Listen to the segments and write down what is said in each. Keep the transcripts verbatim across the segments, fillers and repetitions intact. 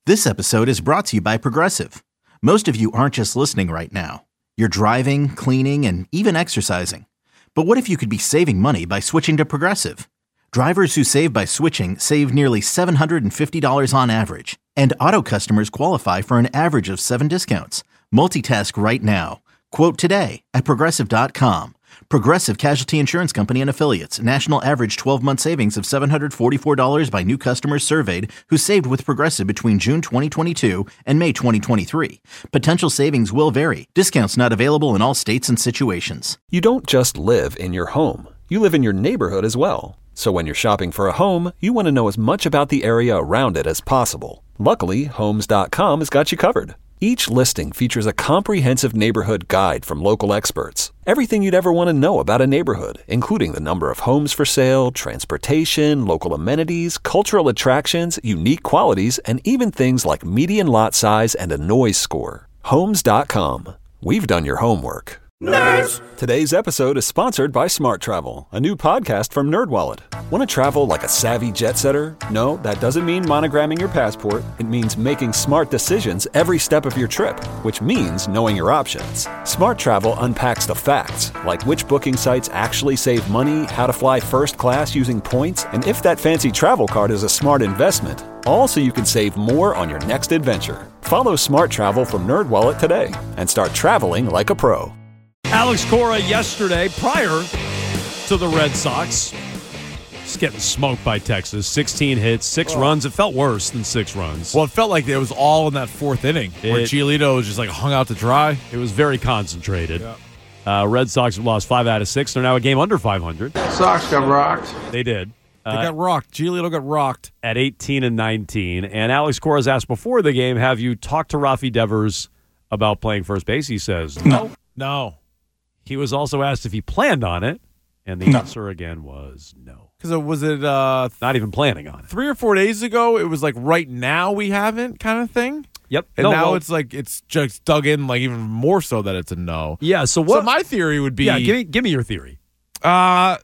This episode is brought to you by Progressive. Most of you aren't just listening right now. You're driving, cleaning, and even exercising. But what if you could be saving money by switching to Progressive? Drivers who save by switching save nearly seven hundred fifty dollars on average. And auto customers qualify for an average of seven discounts. Multitask right now. Quote today at Progressive dot com. Progressive Casualty Insurance Company and Affiliates. National average twelve-month savings of seven hundred forty-four dollars by new customers surveyed who saved with Progressive between June twenty twenty-two and May twenty twenty-three. Potential savings will vary. Discounts not available in all states and situations. You don't just live in your home. You live in your neighborhood as well. So when you're shopping for a home, you want to know as much about the area around it as possible. Luckily, Homes dot com has got you covered. Each listing features a comprehensive neighborhood guide from local experts. Everything you'd ever want to know about a neighborhood, including the number of homes for sale, transportation, local amenities, cultural attractions, unique qualities, and even things like median lot size and a noise score. Homes dot com. We've done your homework. Nerds! Today's episode is sponsored by Smart Travel, a new podcast from NerdWallet. Want to travel like a savvy jet setter? No, that doesn't mean monogramming your passport. It means making smart decisions every step of your trip, which means knowing your options. Smart Travel unpacks the facts, like which booking sites actually save money, how to fly first class using points, and if that fancy travel card is a smart investment. All so you can save more on your next adventure. Follow Smart Travel from NerdWallet today and start traveling like a pro. Alex Cora yesterday, prior to the Red Sox, just getting smoked by Texas. sixteen hits, six oh. runs. It felt worse than six runs. Well, it felt like it was all in that fourth inning it, where Giolito was just like hung out to dry. It was very concentrated. Yeah. Uh, Red Sox have lost five out of six. They're now a game under five hundred. Sox got rocked. They did. They uh, got rocked. Giolito got rocked. At eighteen and nineteen. And Alex Cora's asked before the game, have you talked to Rafi Devers about playing first base? He says, no. No. He was also asked if he planned on it, and the no. answer again was no. Because was it uh, not even planning on it? Three or four days ago, it was like right now we haven't kind of thing. Yep. And no, now well, it's like it's just dug in like even more so that it's a no. Yeah. So what? So my theory would be. Yeah. Give me give me your theory. Uh,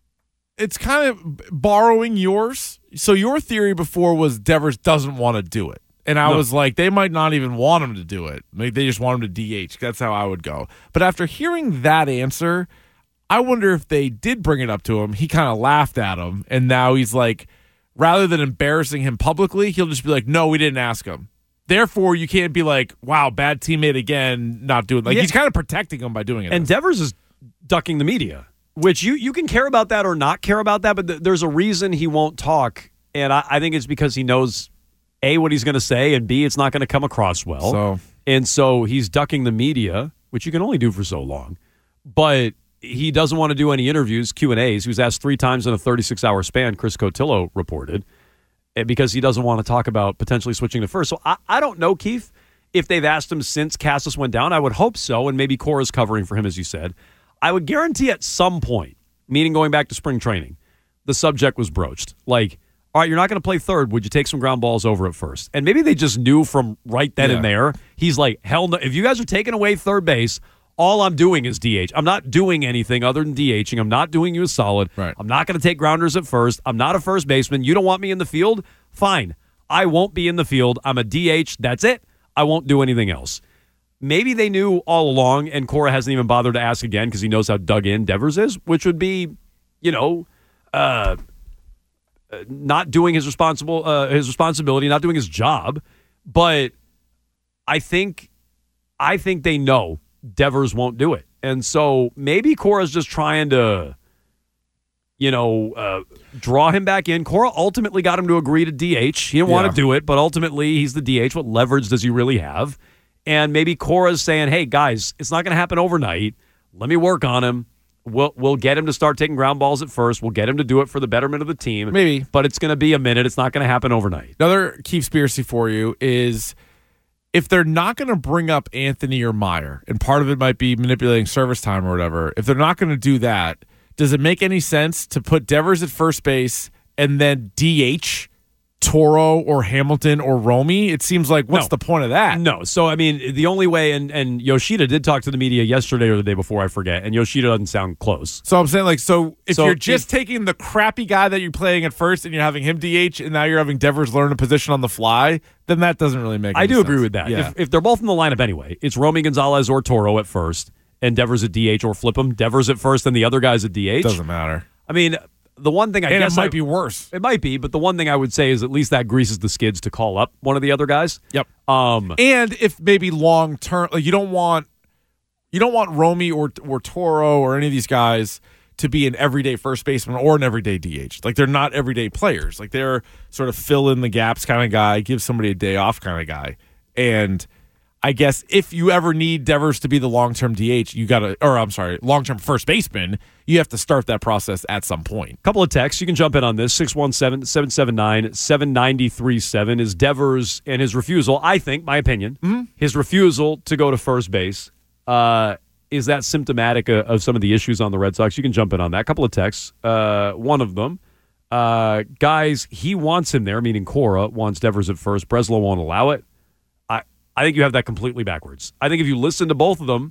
it's kind of borrowing yours. So your theory before was Devers doesn't want to do it. And I no. was like, they might not even want him to do it. Maybe they just want him to D H. That's how I would go. But after hearing that answer, I wonder if they did bring it up to him. He kind of laughed at him. And now he's like, rather than embarrassing him publicly, he'll just be like, no, we didn't ask him. Therefore, you can't be like, wow, bad teammate again, not doing it. Like, yeah. He's kind of protecting him by doing it. And Devers is ducking the media, which you, you can care about that or not care about that, but th- there's a reason he won't talk. And I, I think it's because he knows A, what he's going to say, and B, it's not going to come across well. So. And so he's ducking the media, which you can only do for so long. But he doesn't want to do any interviews, Q and A's. He was asked three times in a thirty-six hour span, Chris Cotillo reported, because he doesn't want to talk about potentially switching to first. So I, I don't know, Keith, if they've asked him since Casas went down. I would hope so, and maybe Cora's covering for him, as you said. I would guarantee at some point, meaning going back to spring training, the subject was broached. Like, all right, you're not going to play third. Would you take some ground balls over at first? And maybe they just knew from right then yeah. and there. He's like, hell no. If you guys are taking away third base, all I'm doing is D H. I'm not doing anything other than DHing. I'm not doing you a solid. Right. I'm not going to take grounders at first. I'm not a first baseman. You don't want me in the field? Fine. I won't be in the field. I'm a D H. That's it. I won't do anything else. Maybe they knew all along, and Cora hasn't even bothered to ask again because he knows how dug in Devers is, which would be, you know, uh, not doing his responsible uh, his responsibility, not doing his job. But I think I think they know Devers won't do it. And so maybe Cora's just trying to, you know, uh, draw him back in. Cora ultimately got him to agree to D H. He didn't yeah. want to do it, but ultimately he's the D H. What leverage does he really have? And maybe Cora's saying, hey, guys, it's not going to happen overnight. Let me work on him. We'll we'll get him to start taking ground balls at first. We'll get him to do it for the betterment of the team. Maybe. But it's going to be a minute. It's not going to happen overnight. Another conspiracy for you is if they're not going to bring up Anthony or Meyer, and part of it might be manipulating service time or whatever, if they're not going to do that, does it make any sense to put Devers at first base and then D H Toro or Hamilton or Romy, it seems like what's No. the point of that? No. So, I mean, the only way, and, and Yoshida did talk to the media yesterday or the day before, I forget, and Yoshida doesn't sound close. So I'm saying, like, so if So you're just if- taking the crappy guy that you're playing at first and you're having him D H and now you're having Devers learn a position on the fly, then that doesn't really make I any do sense. agree with that. Yeah. If, if they're both in the lineup anyway, it's Romy Gonzalez or Toro at first, and Devers at D H or flip them. Devers at first and the other guys at D H. Doesn't matter. I mean, the one thing I And guess it might I- be worse. It might be, but the one thing I would say is at least that greases the skids to call up one of the other guys. Yep. Um, And if maybe long term, like you don't want you don't want Romy or or Toro or any of these guys to be an everyday first baseman or an everyday D H. Like they're not everyday players. Like they're sort of fill in the gaps kind of guy, give somebody a day off kind of guy. And I guess if you ever need Devers to be the long-term D H, you got to, or I'm sorry, long-term first baseman, you have to start that process at some point. couple of texts. You can jump in on this. six one seven, seven seven nine, seven nine three seven is Devers and his refusal, I think, my opinion, Mm-hmm. his refusal to go to first base. Uh, is that symptomatic of, of some of the issues on the Red Sox? You can jump in on that. A couple of texts. Uh, one of them, uh, guys, he wants him there, meaning Cora wants Devers at first. Breslow won't allow it. I, I think you have that completely backwards. I think if you listen to both of them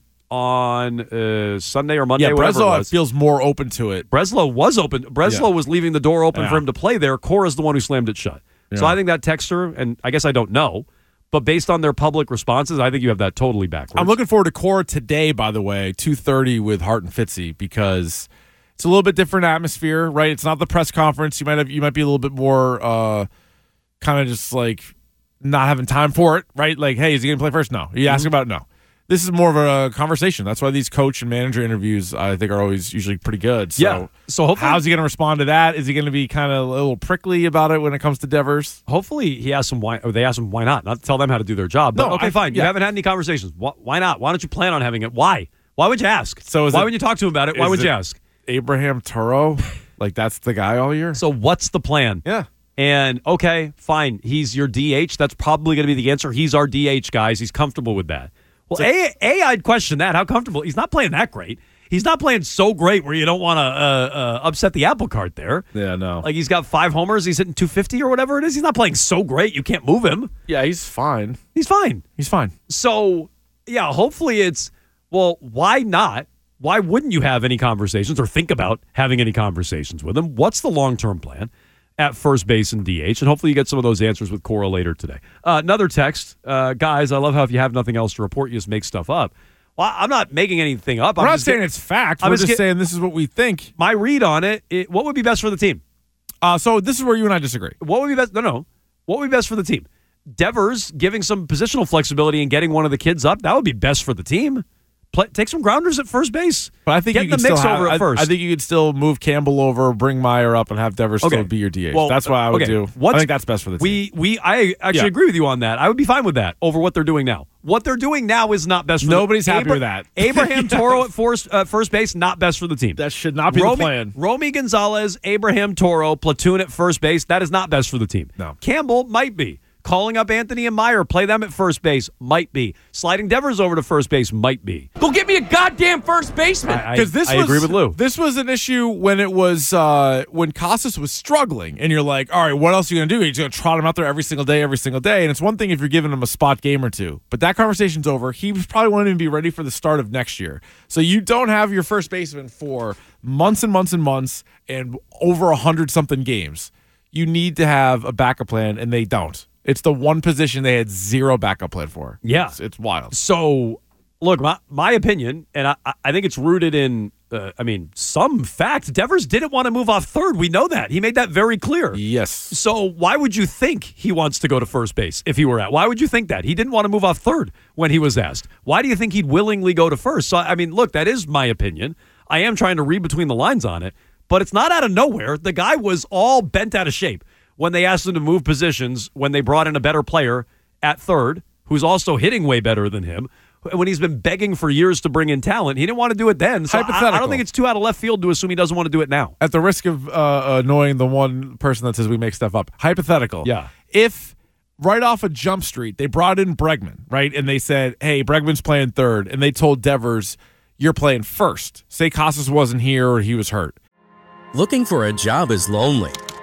on uh, Sunday or Monday, Yeah, whatever Breslow it was, feels more open to it. Breslow was open. Breslow Yeah. was leaving the door open Yeah. for him to play there. Cora's the one who slammed it shut. So Yeah. I think that texter, and I guess I don't know, but based on their public responses, I think you have that totally backwards. I'm looking forward to Cora today, by the way, two thirty with Hart and Fitzy, because it's a little bit different atmosphere, right? It's not the press conference. You might have you might be a little bit more uh, kind of just like not having time for it, right? Like, hey, is he going to play first? No. Are you asking about it? No. This is more of a conversation. That's why these coach and manager interviews, I think, are always usually pretty good. So, Yeah. So hopefully- how's he going to respond to that? Is he going to be kind of a little prickly about it when it comes to Devers? Hopefully he asks them why, or they ask him why not. Not to tell them how to do their job. But No, okay, I- fine. You yeah. haven't had any conversations. Why, why not? Why don't you plan on having it? Why? Why would you ask? So is why it- would you talk to him about it? Why is would you it- ask? Abraham Toro, like that's the guy all year. So what's the plan? Yeah. And okay, fine. He's your D H. That's probably going to be the answer. He's our D H, guys. He's comfortable with that. Well, A, A, I'd question that. How comfortable? He's not playing that great. He's not playing so great where you don't want to uh, uh, upset the apple cart there. Yeah, no. Like he's got five homers. He's hitting two fifty or whatever it is. He's not playing so great. You can't move him. Yeah, he's fine. He's fine. He's fine. So, yeah, hopefully it's, well, why not? Why wouldn't you have any conversations or think about having any conversations with him? What's the long-term plan at first base and D H? And hopefully you get some of those answers with Cora later today. Uh, another text. Uh, guys, I love how if you have nothing else to report, you just make stuff up. Well, I'm not making anything up. We're I'm not just saying getting- it's fact. I'm We're just just get- saying this is what we think. My read on it, it, what would be best for the team? Uh, so this is where you and I disagree. What would be best? No, no. What would be best for the team? Devers giving some positional flexibility and getting one of the kids up. That would be best for the team. Play, take some grounders at first base. But I think Get you the could mix still have, over at I, first. I think you could still move Campbell over, bring Meyer up, and have Devers Okay. still be your D H. Well, that's what I would okay. do. What's- I think that's best for the team. We we I actually Yeah. agree with you on that. I would be fine with that over what they're doing now. What they're doing now is not best for Nobody's the, happy with that. Abraham Toro at first, uh, first base, not best for the team. that should not be Romy, the plan. Romy Gonzalez, Abraham Toro, platoon at first base, that is not best for the team. No. Campbell might be. Calling up Anthony and Meyer, play them at first base, might be. Sliding Devers over to first base, might be. Go get me a goddamn first baseman. I, Because this I was, agree with Lou. This was an issue when it was uh, when Casas was struggling, and you're like, all right, what else are you gonna do? You're gonna trot him out there every single day, every single day, and it's one thing if you're giving him a spot game or two, but that conversation's over. He probably won't even be ready for the start of next year. So you don't have your first baseman for months and months and months and over a hundred something games. You need to have a backup plan, and they don't. It's the one position they had zero backup plan for. Yeah. It's, it's wild. So, look, my, my opinion, and I, I think it's rooted in, uh, I mean, some fact. Devers didn't want to move off third. We know that. He made that very clear. Yes. So why would you think he wants to go to first base if he were at? Why would you think that? He didn't want to move off third when he was asked. Why do you think he'd willingly go to first? So, I mean, look, that is my opinion. I am trying to read between the lines on it, but it's not out of nowhere. The guy was all bent out of shape when they asked him to move positions, when they brought in a better player at third, who's also hitting way better than him, when he's been begging for years to bring in talent. He didn't want to do it then. So I, I Hypothetical. don't think it's too out of left field to assume he doesn't want to do it now. At the risk of uh, annoying the one person that says we make stuff up, hypothetical. Yeah. If right off of Jump Street they brought in Bregman, right, and they said, hey, Bregman's playing third, and they told Devers, you're playing first. Say Casas wasn't here or he was hurt. Looking for a job is lonely.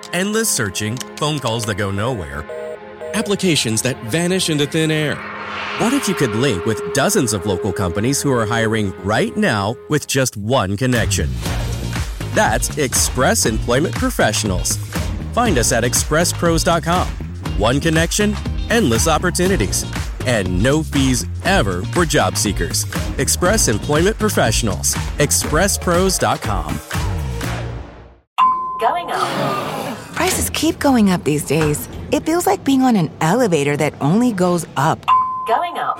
Endless searching, phone calls that go nowhere, applications that vanish into thin air. What if you could link with dozens of local companies who are hiring right now with just one connection? That's Express Employment Professionals. Find us at express pros dot com. One connection, endless opportunities, and no fees ever for job seekers. Express Employment Professionals. express pros dot com. Going up. Prices keep going up these days. It feels like being on an elevator that only goes up. Going up.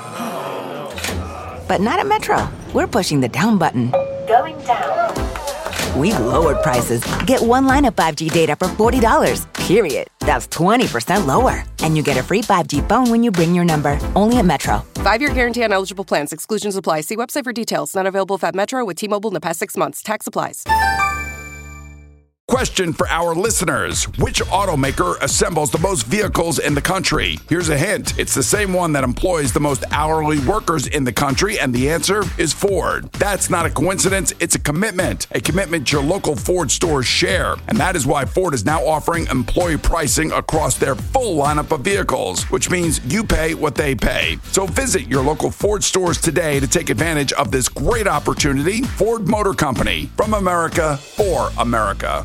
But not at Metro. We're pushing the down button. Going down. We've lowered prices. Get one line of five G data for forty dollars, period. That's twenty percent lower. And you get a free five G phone when you bring your number. Only at Metro. Five-year guarantee on eligible plans. Exclusions apply. See website for details. Not available at Metro with T-Mobile in the past six months. Tax applies. Question for our listeners. Which automaker assembles the most vehicles in the country? Here's a hint. It's the same one that employs the most hourly workers in the country, and the answer is Ford. That's not a coincidence. It's a commitment. A commitment your local Ford stores share. And that is why Ford is now offering employee pricing across their full lineup of vehicles, which means you pay what they pay. So visit your local Ford stores today to take advantage of this great opportunity. Ford Motor Company. From America, for America.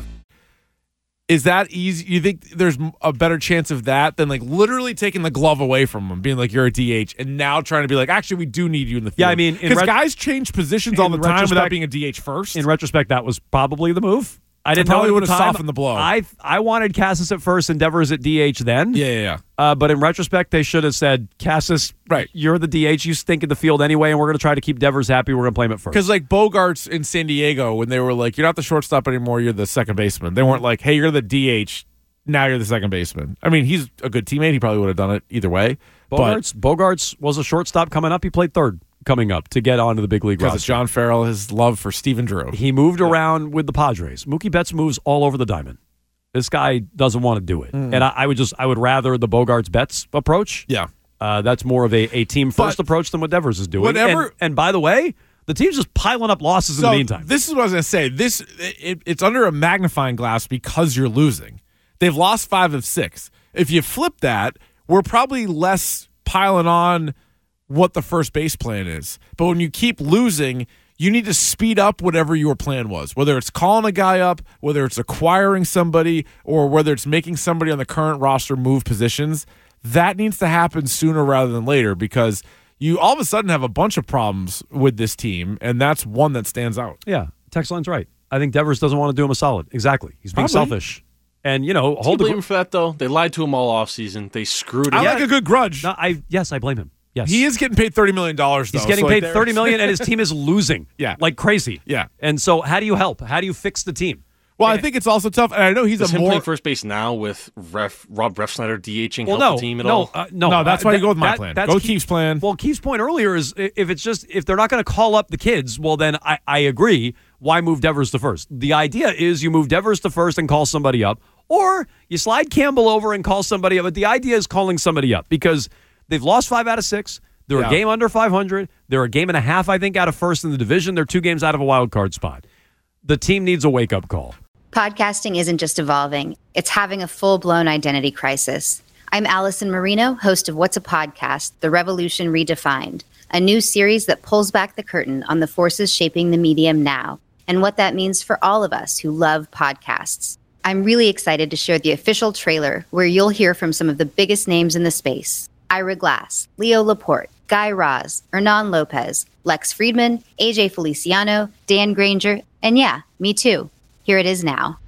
Is that easy? You think there's a better chance of that than like literally taking the glove away from him, being like, you're a D H, and now trying to be like, actually, we do need you in the field? Yeah, I mean, because ret- guys change positions all the time without being a D H first. In retrospect, that was probably the move. I didn't it probably know would have time. softened the blow. I I wanted Cassis at first and Devers at D H then. Yeah, yeah, yeah. Uh, but in retrospect, they should have said, Cassis, right, you're the D H. You stink in the field anyway, and we're going to try to keep Devers happy. We're going to play him at first. Because like Bogarts in San Diego, when they were like, you're not the shortstop anymore, you're the second baseman. They weren't like, hey, you're the D H. Now you're the second baseman. I mean, he's a good teammate. He probably would have done it either way. Bogarts, Bogarts was a shortstop coming up. He played third coming up to get onto the big league roster. Because John Farrell, his love for Stephen Drew. He moved yeah. around with the Padres. Mookie Betts moves all over the diamond. This guy doesn't want to do it. Mm. And I, I would just, I would rather the Bogarts-Betts approach. Yeah. Uh, that's more of a, a team-first approach than what Devers is doing. Whatever. And, and by the way, the team's just piling up losses so in the meantime. This is what I was going to say. This it, It's under a magnifying glass because you're losing. They've lost five of six. If you flip that, we're probably less piling on what the first base plan is. But when you keep losing, you need to speed up whatever your plan was, whether it's calling a guy up, whether it's acquiring somebody, or whether it's making somebody on the current roster move positions. That needs to happen sooner rather than later because you all of a sudden have a bunch of problems with this team, and that's one that stands out. Yeah, text line's right. I think Devers doesn't want to do him a solid. Exactly. He's being Probably. selfish. And, you know, Do hold you blame the him for that, though? They lied to him all offseason. They screwed him. I like a good grudge. No, I Yes, I blame him. Yes. He is getting paid thirty million dollars, though. He's getting so paid like thirty million dollars, and his team is losing yeah. like crazy. Yeah. And so how do you help? How do you fix the team? Well, I think it's also tough, and I know he's Is a him more playing first base now with Ref, Rob Refsnyder DHing well, help no, the team at no, all? Uh, no, no, that's uh, why that, you go with my that, plan. That's Go with Keith, Keith's plan. Well, Keith's point earlier is if it's just if they're not going to call up the kids, well, then I, I agree. Why move Devers to first? The idea is you move Devers to first and call somebody up, or you slide Campbell over and call somebody up. But the idea is calling somebody up because they've lost five out of six. They're yeah. a game under five hundred. They're a game and a half, I think, out of first in the division. They're two games out of a wild card spot. The team needs a wake-up call. Podcasting isn't just evolving. It's having a full-blown identity crisis. I'm Allison Marino, host of What's a Podcast? The Revolution Redefined, a new series that pulls back the curtain on the forces shaping the medium now and what that means for all of us who love podcasts. I'm really excited to share the official trailer where you'll hear from some of the biggest names in the space. Ira Glass, Leo Laporte, Guy Raz, Hernan Lopez, Lex Friedman, A J Feliciano, Dan Granger, and yeah, me too. Here it is now.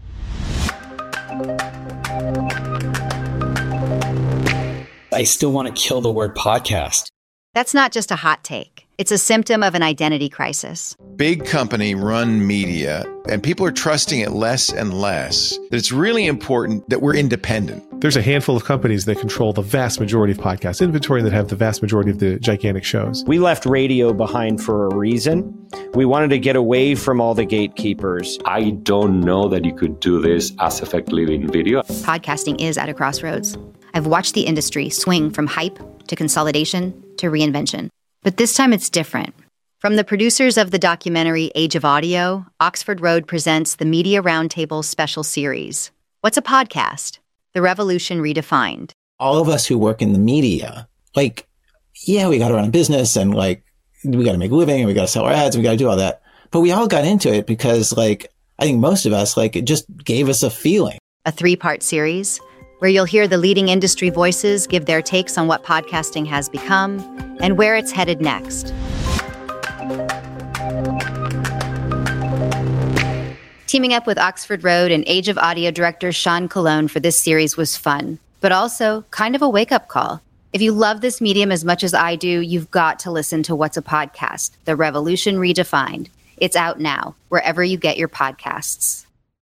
I still want to kill the word podcast. That's not just a hot take. It's a symptom of an identity crisis. Big company run media, and people are trusting it less and less. That it's really important that we're independent. There's a handful of companies that control the vast majority of podcast inventory that have the vast majority of the gigantic shows. We left radio behind for a reason. We wanted to get away from all the gatekeepers. I don't know that you could do this as effectively in video. Podcasting is at a crossroads. I've watched the industry swing from hype to consolidation to reinvention. But this time it's different. From the producers of the documentary Age of Audio, Oxford Road presents the Media Roundtable Special Series. What's a podcast? The Revolution Redefined. All of us who work in the media, like, yeah, we got to run a business and like, we got to make a living and we got to sell our ads and we got to do all that. But we all got into it because like, I think most of us, like, it just gave us a feeling. A three-part series where you'll hear the leading industry voices give their takes on what podcasting has become and where it's headed next. Teaming up with Oxford Road and Age of Audio director Sean Colon for this series was fun, but also kind of a wake-up call. If you love this medium as much as I do, you've got to listen to What's a Podcast? The Revolution Redefined. It's out now, wherever you get your podcasts.